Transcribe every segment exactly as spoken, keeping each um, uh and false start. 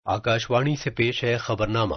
आकाशवाणी से पेश है खबरनामा।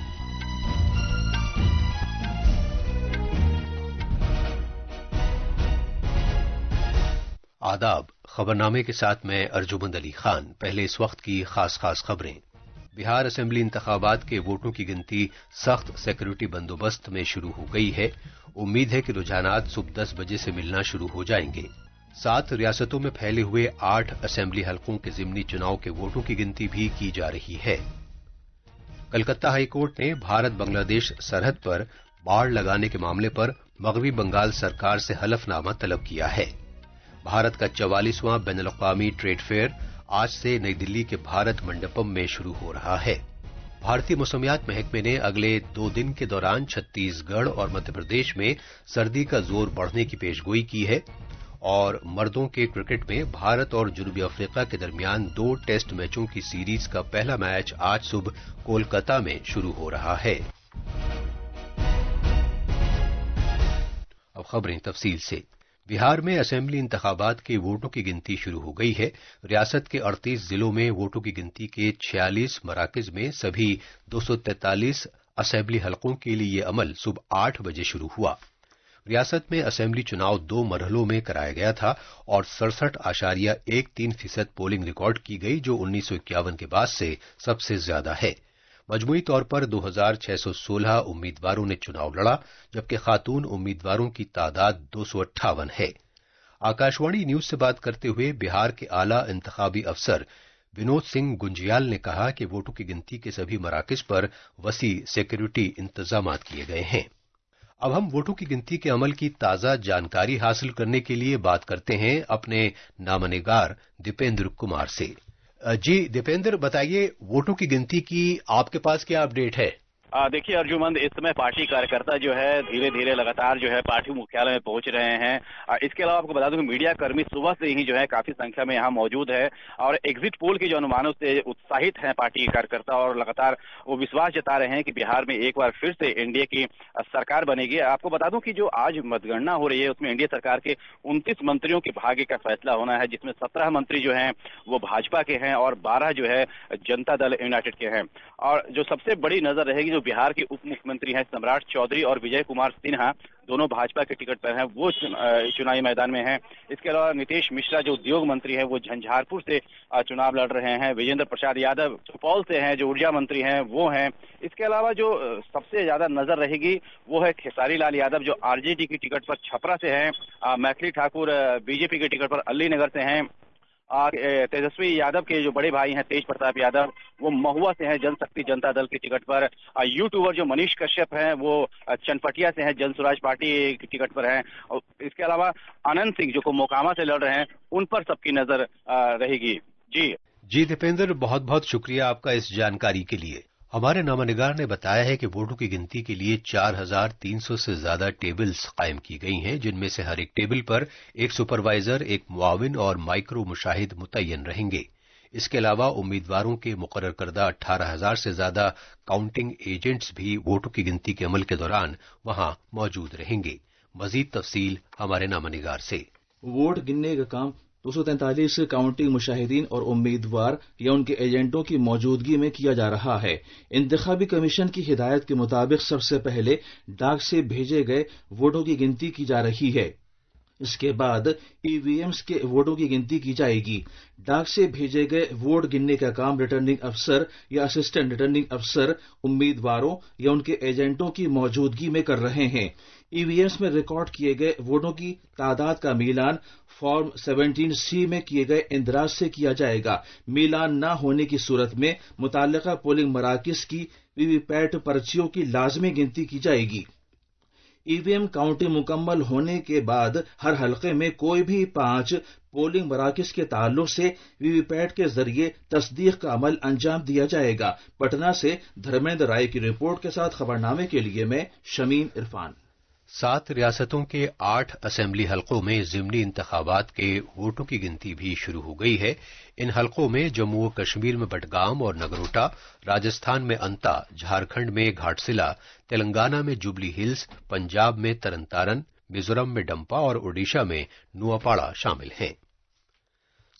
आदाब। खबरनामे के साथ मैं अर्जुमंद अली खान। पहले इस वक्त की खास खास खबरें। बिहार असेंबली इंतखाबात के वोटों की गिनती सख्त सिक्योरिटी बंदोबस्त में शुरू हो गई है। उम्मीद है कि रुझानात सुबह दस बजे से मिलना शुरू हो जाएंगे। सात रियासतों में फैले हुए आठ असेंबली हलकों के जिमनी चुनाव के वोटों की गिनती भी की जा रही है। कलकत्ता हाईकोर्ट ने भारत बांग्लादेश सरहद पर बाड़ लगाने के मामले पर मगरबी बंगाल सरकार से हलफनामा तलब किया है। भारत का चवालीसवां बैनुल अक़वामी ट्रेड फेयर आज से नई दिल्ली के भारत मंडपम में शुरू हो रहा है। भारतीय मौसमियात महकमे ने अगले दो दिन के दौरान छत्तीसगढ़ और मध्य प्रदेश में सर्दी का जोर बढ़ने की पेशगोई की है और मर्दों के क्रिकेट में भारत और जनूबी अफ्रीका के दरमियान दो टेस्ट मैचों की सीरीज का पहला मैच आज सुबह कोलकाता में शुरू हो रहा है। अब खबरें तफसील से। बिहार में असेंबली इंतखाबात के वोटों की गिनती शुरू हो गई है। रियासत के अड़तीस जिलों में वोटों की गिनती के छियालीस मराकज में सभी दो सौ तैंतालीस असेंबली हलकों के लिए यह अमल सुबह आठ बजे शुरू हुआ। रियासत में असेंबली चुनाव दो मरहलों में कराया गया था और सड़सठ आशारिया एक तीन फीसद पोलिंग रिकॉर्ड की गई, जो उन्नीस सौ इक्यावन के बाद से सबसे ज्यादा है। मजमूई तौर पर दो हजार छह सौ सोलह उम्मीदवारों ने चुनाव लड़ा, जबकि खातून उम्मीदवारों की तादाद दो सौ अट्ठावन है। आकाशवाणी न्यूज से बात करते हुए बिहार के आला इंतखाबी अफसर विनोद सिंह गुंजियाल ने कहा कि वोटों की गिनती के सभी मराकज पर वसी सिक्योरिटी इंतजाम किए गए हैं। अब हम वोटों की गिनती के अमल की ताजा जानकारी हासिल करने के लिए बात करते हैं अपने नामनिगार दीपेंद्र कुमार से। जी दीपेंद्र, बताइए वोटों की गिनती की आपके पास क्या अपडेट है? देखिए अर्जुमंद, इस समय पार्टी कार्यकर्ता जो है धीरे धीरे लगातार जो है पार्टी मुख्यालय में पहुंच रहे हैं। इसके अलावा आपको बता दूं कि मीडिया कर्मी सुबह से ही जो है काफी संख्या में यहाँ मौजूद है और एग्जिट पोल के जो अनुमानों से उत्साहित हैं पार्टी कार्यकर्ता और लगातार वो विश्वास जता रहे हैं कि बिहार में एक बार फिर से एनडीए की सरकार बनेगी। आपको बता दूं कि जो आज मतगणना हो रही है उसमें एनडीए सरकार के उनतीस मंत्रियों के भाग्य का फैसला होना है, जिसमें सत्रह मंत्री जो हैं वो भाजपा के हैं और बारह जो है जनता दल यूनाइटेड के हैं। और जो सबसे बड़ी नजर रहेगी, जो बिहार के उप मुख्यमंत्री हैं सम्राट चौधरी और विजय कुमार सिन्हा, दोनों भाजपा के टिकट पर हैं, वो चुनावी मैदान में हैं। इसके अलावा नीतीश मिश्रा जो उद्योग मंत्री हैं वो झंझारपुर से चुनाव लड़ रहे हैं। विजेंद्र प्रसाद यादव सुपौल से हैं, जो ऊर्जा मंत्री हैं वो हैं। इसके अलावा जो सबसे ज्यादा नजर रहेगी वो है खेसारी लाल यादव, जो आरजेडी की टिकट पर छपरा से हैं। मैथिली ठाकुर बीजेपी के टिकट पर अलीनगर से हैं। तेजस्वी यादव के जो बड़े भाई हैं तेज प्रताप यादव, वो महुआ से हैं जनशक्ति जनता दल की टिकट पर। यूट्यूबर जो मनीष कश्यप हैं वो चनपटिया से हैं, जन स्वराज पार्टी की टिकट पर हैं। और इसके अलावा आनंद सिंह जो को मोकामा से लड़ रहे हैं, उन पर सबकी नजर रहेगी। जी जी दीपेंद्र, बहुत बहुत शुक्रिया आपका इस जानकारी के लिए। हमारे नामनिगार ने बताया है कि वोटों की गिनती के लिए चार हजार तीन सौ से ज्यादा टेबल्स कायम की गई हैं, जिनमें से हर एक टेबल पर एक सुपरवाइजर, एक मुआविन और माइक्रो मुशाहिद मुतय्यन रहेंगे। इसके अलावा उम्मीदवारों के मुकर्रर करदा अठारह हजार से ज्यादा काउंटिंग एजेंट्स भी वोटों की गिनती के अमल के दौरान वहां मौजूद रहेंगे। मजीद तफसील हमारे नामनिगार से। वोट गिनने का काम दो सौ तैंतालीस काउंटिंग मुशाहिदीन और उम्मीदवार या उनके एजेंटों की मौजूदगी में किया जा रहा है। इंतखाबी कमीशन की हिदायत के मुताबिक सबसे पहले डाक से भेजे गए वोटों की गिनती की जा रही है। इसके बाद ईवीएम्स के वोटों की गिनती की जाएगी। डाक से भेजे गए वोट गिनने का काम रिटर्निंग अफसर या असिस्टेंट रिटर्निंग अफसर उम्मीदवारों या उनके एजेंटों की मौजूदगी में कर रहे हैं। ईवीएम्स में रिकॉर्ड किए गए वोटों की तादाद का मिलान फॉर्म सत्रह सी में किए गए इंदराज से किया जाएगा। मिलान न होने की सूरत में मुताल्लिका पोलिंग मराकिज की वीवीपैट पर्चियों की लाजमी गिनती की जाएगी। ईवीएम काउंटिंग मुकम्मल होने के बाद हर हलके में कोई भी पांच पोलिंग मराकिज के ताल्लुक से वीवीपैट के जरिए तस्दीक का अमल अंजाम दिया जाएगा। पटना से धर्मेंद्र राय की रिपोर्ट के साथ खबरनामे के लिए मैं शमीम इरफान। सात रियासतों के आठ असेंबली हलकों में जिमनी इंतखाबात के वोटों की गिनती भी शुरू हो गई है। इन हलकों में जम्मू और कश्मीर में बडगाम और नगरोटा, राजस्थान में अंता, झारखंड में घाटशिला, तेलंगाना में जुबली हिल्स, पंजाब में तरनतारन, मिजोरम में डंपा और ओडिशा में नुआपाड़ा शामिल हैं।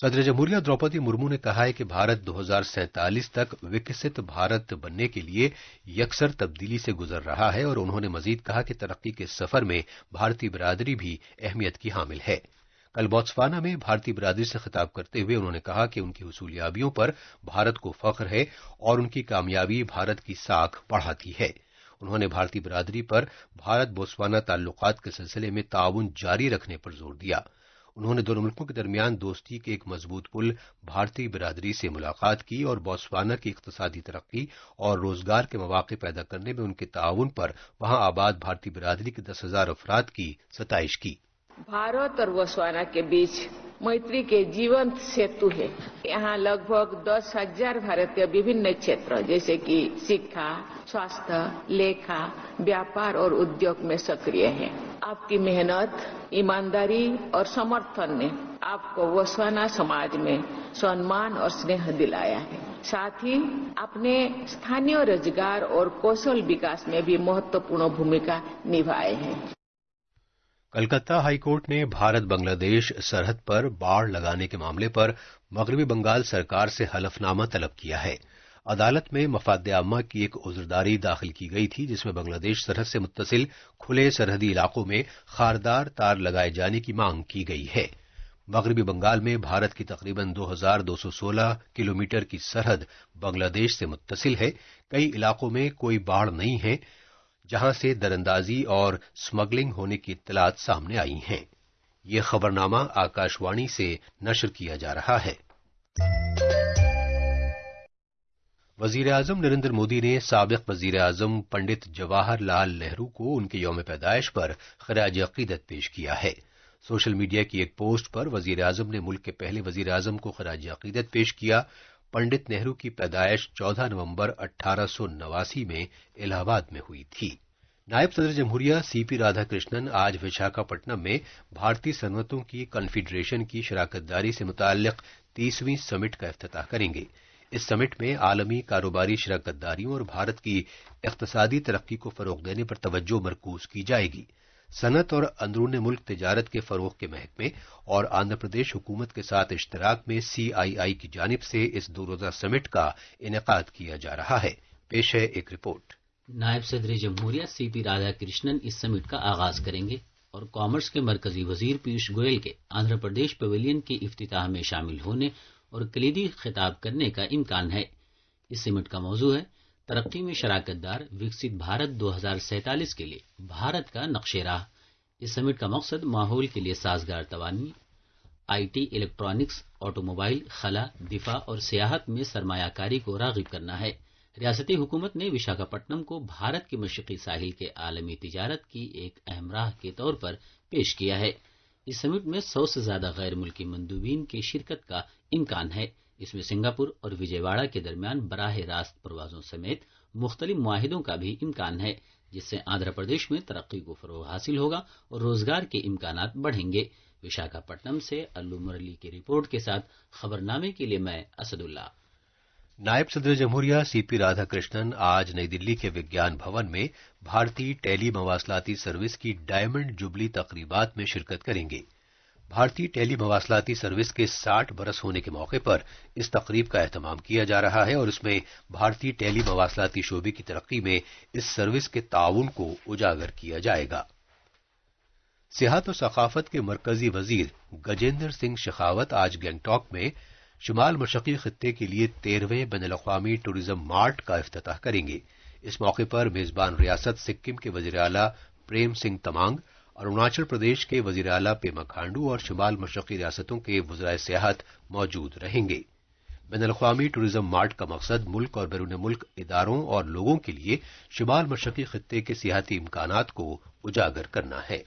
सदर जमहूरिया द्रौपदी मुर्मू ने कहा है कि भारत दो हज़ार सैंतालीस तक विकसित भारत बनने के लिए यकसर तब्दीली से गुजर रहा है और उन्होंने मजीद कहा कि तरक्की के सफर में भारतीय बिरादरी भी अहमियत की हामिल है। कल बोत्सवाना में भारतीय बिरादरी से खिताब करते हुए उन्होंने कहा कि उनकी हुसूलियाबियों पर भारत को फख्र है और उनकी कामयाबी भारत की साख बढ़ाती है। उन्होंने भारतीय बिरादरी पर भारत बोत्सवाना ताल्लुकात के सिलसिले में ताउन जारी रखने पर जोर दिया। उन्होंने दोनों मुल्कों के दरमियान दोस्ती के एक मजबूत पुल भारतीय बिरादरी से मुलाकात की और बोत्सवाना की इक्तिसादी तरक्की और रोजगार के मौके पैदा करने में उनके ताउन पर वहां आबाद भारतीय बिरादरी के दस हजार अफराद की सताइश की। भारत और बोत्सवाना के बीच मैत्री के जीवंत सेतु है। यहाँ लगभग दस हजार भारतीय विभिन्न क्षेत्र जैसे कि शिक्षा, स्वास्थ्य, लेखा, व्यापार और उद्योग में सक्रिय है। आपकी मेहनत, ईमानदारी और समर्थन ने आपको बोत्सवाना समाज में सम्मान और स्नेह दिलाया है। साथ ही अपने स्थानीय रोजगार और कौशल विकास में भी महत्वपूर्ण भूमिका निभाए हैं। कलकत्ता हाईकोर्ट ने भारत बांग्लादेश सरहद पर बाड़ लगाने के मामले पर मगरबी बंगाल सरकार से हलफनामा तलब किया है। अदालत में मफाद आमा की एक उज़रदारी दाखिल की गई थी जिसमें बांग्लादेश सरहद से मुत्तसिल खुले सरहदी इलाकों में खारदार तार लगाए जाने की मांग की गई है। मगरबी बंगाल में भारत की तकरीबन दो हजार दो सौ सोलह किलोमीटर की सरहद बांग्लादेश से मुत्तसिल है। कई इलाकों में कोई बाढ़ नहीं है जहां से दरअंदाजी और स्मगलिंग होने की इत्तलात सामने आई हैं। ये खबरनामा आकाशवाणी से नशर किया जा रहा है। वजीर आजम नरेंद्र मोदी ने साबिक वजीर आजम पंडित जवाहर लाल नेहरू को उनके यौम पैदाइश पर खराज अकीदत पेश किया है। सोशल मीडिया की एक पोस्ट पर वजीर आजम ने मुल्क के पहले वजीर आजम को खराज अकीदत पेश किया। पंडित नेहरू की पैदाइश चौदह नवंबर अठारह सौ नवासी में इलाहाबाद में हुई थी। नायब सदर जमहूरिया सीपी राधाकृष्णन आज विशाखापट्टनम में भारतीय सनअतों की कॉन्फेडरेशन की शराकतदारी से मुताल्लिक तीसवीं समिट का इफ्तिताह करेंगे। इस समिट में आलमी कारोबारी शराकतदारियों और भारत की इक्तिसादी तरक्की को फरोग देने पर तवज्जो मरकूज की जाएगी। सनत और अंदरून मुल्क तिजारत के फरोग के महकमे और आंध्र प्रदेश हुकूमत के साथ इश्तराक में सीआईआई की जानिब से इस दो रोजा समिट का इनेकाद किया जा रहा है। पेश है एक रिपोर्ट। नायब सदर जमहूरिया सीपी राधाकृष्णन इस समिट का आगाज करेंगे और कॉमर्स के मरकजी वजीर पीयूष गोयल के आंध्र प्रदेश पवेलियन के इफ्तिताह में शामिल होने और कलीदी खिताब करने का इम्कान है। इस समिट का मौजू है तरक्की में शराकतदार विकसित भारत दो हजार सैंतालीस के लिए भारत का नक्शे राह। इस समिट का मकसद माहौल के लिए साजगार तवानी, आईटी, इलेक्ट्रॉनिक्स, ऑटोमोबाइल, खला, दिफा और सियाहत में सरमायाकारी को रागिब करना है। रियासती हुकूमत ने विशाखापट्टनम को भारत के मशरकी साहिल के आलमी तिजारत की एक अहम राह के तौर पर पेश किया है। इस समिट में सौ से ज्यादा गैर मुल्की मंदूबीन की शिरकत का इम्कान है। इसमें सिंगापुर और विजयवाड़ा के दरमियान बराह रास्त परवाजों समेत मुख्तलिफ मुआहिदों का भी इम्कान है, जिससे आंध्र प्रदेश में तरक्की को फरोग हासिल होगा और रोजगार के इम्कान बढ़ेंगे। विशाखापट्टनम से अल्लू मुरली की रिपोर्ट के साथ खबरनामे के लिए मैं असदुल्ला। नायब सदर जमहूरिया सीपी राधाकृष्णन आज नई दिल्ली के विज्ञान भवन में भारतीय टेली मवासलाती सर्विस की डायमंड जुबली तकरीबात में शिरकत करेंगे। भारतीय टेली मवासलाती सर्विस के साठ बरस होने के मौके पर इस तकरीब का एहतमाम किया जा रहा है और इसमें भारतीय टेली मवासलाती शोबे की तरक्की में इस सर्विस के ताउन को उजागर किया जाएगा। सियाहत और सकाफत के मरकजी वजीर गजेंद्र सिंह शेखावत आज गैंगटॉक में शुमाल मशरकी खित्ते के लिए तेरहवें बैनुल-अक़वामी टूरिज्म मार्ट का इफ्तिताह करेंगे। इस मौके पर मेजबान रियासत सिक्किम के वजीर आला प्रेम सिंह तमांग, अरुणाचल प्रदेश के वजीर आला पेमा खांडू और शुमाल मशरकी रियासतों के वज़राए सियाहत मौजूद रहेंगे। बैनुल-अक़वामी टूरिज्म मार्ट का मकसद मुल्क और बैरून मुल्क इदारों और लोगों के लिए शुमाल मशरकी खित्ते के सियाहती इम्कानात को उजागर करना है।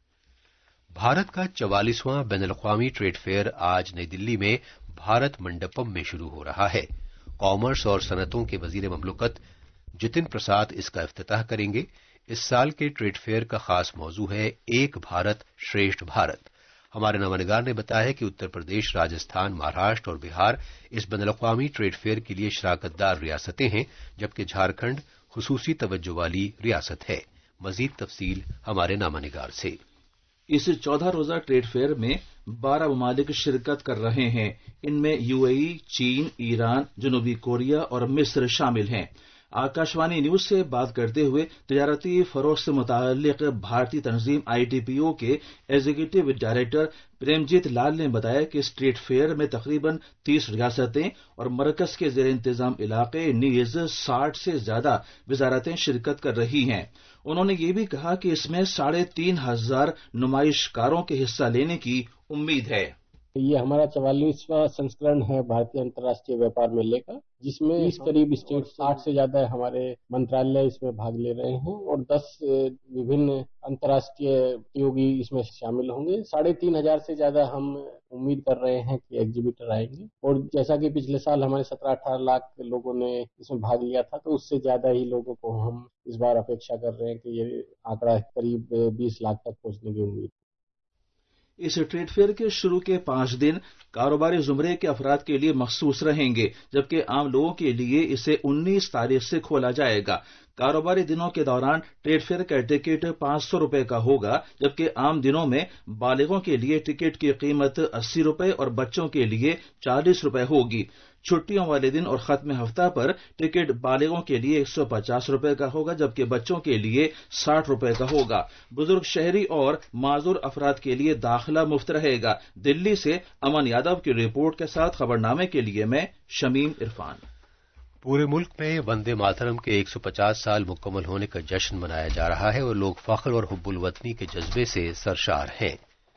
भारत का चवालीसवां बैनुल-अक़वामी ट्रेड फेयर आज नई दिल्ली में भारत मंडपम में शुरू हो रहा है। कॉमर्स और सनतों के वजीर ममलकत जितिन प्रसाद इसका इफ्तिताह करेंगे। इस साल के ट्रेड फेयर का खास मौजू है एक भारत श्रेष्ठ भारत। हमारे नवानिगार ने बताया है कि उत्तर प्रदेश, राजस्थान, महाराष्ट्र और बिहार इस बैनुल-अक़वामी ट्रेड फेयर के लिए शराकतदार रियासतें हैं, जबकि झारखंड खुसूसी तवज्जो वाली रियासत है। मजीद तफसील हमारे नामानिगार से। इस चौदह रोजा ट्रेड फेयर में बारह ममालिक शिरकत कर रहे हैं। इनमें यूएई, चीन, ईरान, जनूबी कोरिया और मिस्र शामिल हैं। आकाशवाणी न्यूज से बात करते हुए तजारती फरोख से मुताल्लिक भारतीय तंजीम आईटीपीओ के एग्जीक्यूटिव डायरेक्टर प्रेमजीत लाल ने बताया कि स्ट्रीट फेयर में तकरीबन तीस रियासतें और मरकज के जेर इंतजाम इलाके नीज साठ से ज्यादा वजारतें शिरकत कर रही हैं। उन्होंने ये भी कहा कि इसमें साढ़े तीन हजार नुमाइशकारों के हिस्सा लेने की उम्मीद है। ये हमारा चवालीसवां संस्करण है भारतीय अंतर्राष्ट्रीय व्यापार मेले का, जिसमें इस करीब स्टेट साठ से ज्यादा हमारे मंत्रालय इसमें भाग ले रहे हैं और दस विभिन्न अंतर्राष्ट्रीय प्रतियोगी इसमें शामिल होंगे। साढ़े तीन हजार से ज्यादा हम उम्मीद कर रहे हैं कि एग्जीबिटर आएंगे और जैसा कि पिछले साल हमारे सत्रह अठारह लाख लोगों ने इसमें भाग लिया था, तो उससे ज्यादा ही लोगों को हम इस बार अपेक्षा कर रहे हैं कि ये आंकड़ा करीब बीस लाख तक पहुंचने की उम्मीद। इस ट्रेड फेयर के शुरू के पांच दिन कारोबारी जुमरे के अफराद के लिए मखसूस रहेंगे, जबकि आम लोगों के लिए इसे उन्नीस तारीख से खोला जाएगा। कारोबारी दिनों के दौरान ट्रेड फेयर का टिकट पांच सौ रुपए का होगा, जबकि आम दिनों में बालिगों के लिए टिकट की कीमत अस्सी रुपए और बच्चों के लिए चालीस रुपए होगी। छुट्टियों वाले दिन और खत्म हफ्ता पर टिकट बालिगों के लिए एक सौ पचास रुपए का होगा, जबकि बच्चों के लिए साठ रुपए का होगा। बुजुर्ग शहरी और माजूर अफराद के लिए दाखिला मुफ्त रहेगा। दिल्ली से अमन यादव की रिपोर्ट के साथ खबरनामे के लिए मैं शमीम इरफान। पूरे मुल्क में वंदे मातरम के एक सौ पचास साल मुकम्मल होने का जश्न मनाया जा रहा है और लोग फख्र और हुब्बुल वतनी के जज्बे से सरशार हैं।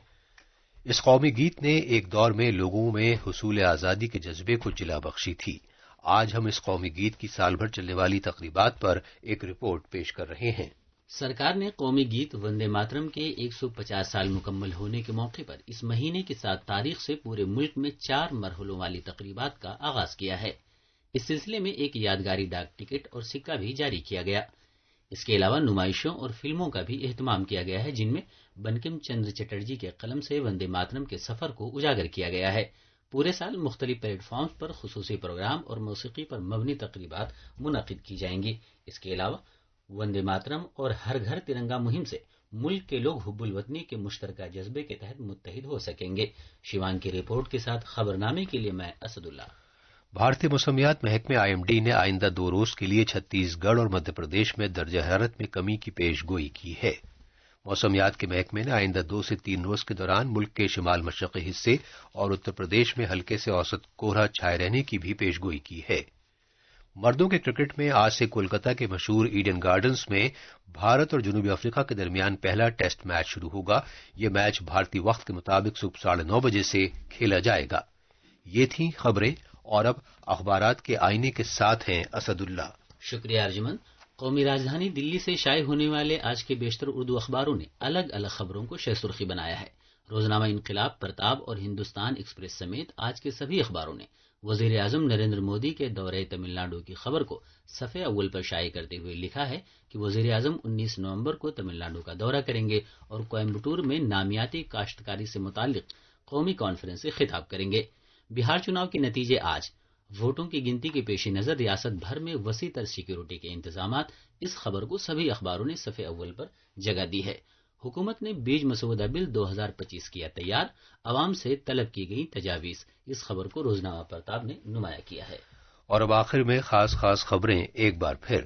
इस कौमी गीत ने एक दौर में लोगों में हुसूल आज़ादी के जज्बे को जिला बख्शी थी। आज हम इस कौमी गीत की साल भर चलने वाली तकरीबात पर एक रिपोर्ट पेश कर रहे हैं। सरकार ने कौमी गीत वंदे मातरम के एक सौ पचास साल मुकम्मल होने के मौके पर इस महीने की सात तारीख से पूरे मुल्क में चार मरहलों वाली तकरीबात का आगाज किया है। इस सिलसिले में एक यादगारी डाक टिकट और सिक्का भी जारी किया गया। इसके अलावा नुमाइशों और फिल्मों का भी एहतमाम किया गया है, जिनमें बंकिम चंद्र चटर्जी के कलम से वंदे मातरम के सफर को उजागर किया गया है। पूरे साल मुख्तलिफ प्लेटफॉर्म्स पर खुसूसी प्रोग्राम और मौसीकी पर मबनी तकरीबात मुनक़िद की जाएंगी। इसके अलावा वंदे मातरम और हर घर तिरंगा मुहिम से मुल्क के लोग हुब्बुल वतनी के मुश्तरका जज्बे के तहत मुत्तहिद हो सकेंगे। शिवान की रिपोर्ट के साथ खबरनामे के लिए मैं असदुल्ला। भारतीय मौसमियात महकमे आईएमडी ने आइंदा दो रोज के लिए छत्तीसगढ़ और मध्य प्रदेश में दर्जा हरारत में कमी की पेशगोई की है। मौसमियात के महकमे ने आइंदा दो से तीन रोज के दौरान मुल्क के शिमाल मशरक़ी हिस्से और उत्तर प्रदेश में हल्के से औसत कोहरा छाये रहने की भी पेशगोई की है। मर्दों के क्रिकेट में आज से कोलकाता के मशहूर ईडन गार्डन्स में भारत और जनूबी अफ्रीका के दरमियान पहला टेस्ट मैच शुरू होगा। यह मैच भारतीय वक्त के मुताबिक सुबह साढ़े नौ बजे से खेला जाएगा। ये थी खबरें और अब अखबारात के आईने के साथ हैं असदुल्ला। शुक्रिया अर्जुमन। कौमी राजधानी दिल्ली से शाये होने वाले आज के बेशतर उर्दू अखबारों ने अलग अलग खबरों को शहसुर्खी बनाया है। रोजनामा इनकलाब, प्रताप और हिंदुस्तान एक्सप्रेस समेत आज के सभी अखबारों ने वजीर आजम नरेंद्र मोदी के दौरे तमिलनाडु की खबर को सफ़े अव्वल पर शाये करते हुए लिखा है कि वजीर आजम उन्नीस नवंबर को तमिलनाडु का दौरा करेंगे और कोयम्बटूर में नामियाती काश्तकारी से मुताल्लिक कौमी कॉन्फ्रेंस से खिताब करेंगे। बिहार चुनाव के नतीजे आज। वोटों की गिनती के पेश नजर रियासत भर में वसी तर सिक्योरिटी के इंतजामात। इस खबर को सभी अखबारों ने सफ़े अव्वल पर जगह दी है। हुकूमत ने बीज मसौदा बिल दो हजार पच्चीस किया तैयार, अवाम से तलब की गई तजावीज। इस खबर को रोजनामा प्रताप ने नुमाया किया है। और अब आखिर में खास खास खबरें एक बार फिर।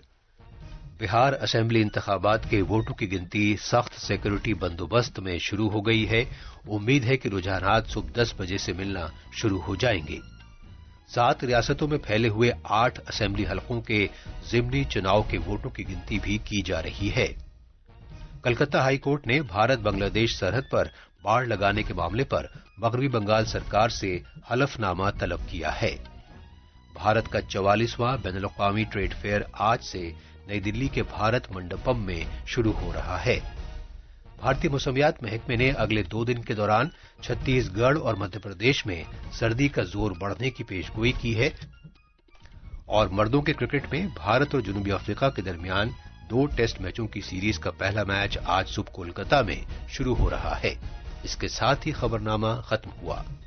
बिहार असेंबली इंतखाबात के वोटों की गिनती सख्त सिक्योरिटी बंदोबस्त में शुरू हो गई है। उम्मीद है कि रुझानात सुबह दस बजे से मिलना शुरू हो जाएंगे। सात रियासतों में फैले हुए आठ असेंबली हलकों के जिमनी चुनाव के वोटों की गिनती भी की जा रही है। कलकत्ता हाई कोर्ट ने भारत बांग्लादेश सरहद पर बाड़ लगाने के मामले पर मगरबी बंगाल सरकार से हलफनामा तलब किया है। भारत का चवालीसवां बैनुल-अक़वामी ट्रेड फेयर आज से नई दिल्ली के भारत मंडपम में शुरू हो रहा है। भारतीय मौसमियात महकमे ने अगले दो दिन के दौरान छत्तीसगढ़ और मध्य प्रदेश में सर्दी का जोर बढ़ने की पेशगोई की है। और मर्दों के क्रिकेट में भारत और जनूबी अफ्रीका के दरमियान दो टेस्ट मैचों की सीरीज का पहला मैच आज सुबह कोलकाता में शुरू हो रहा है। इसके साथ ही खबरनामा खत्म हुआ।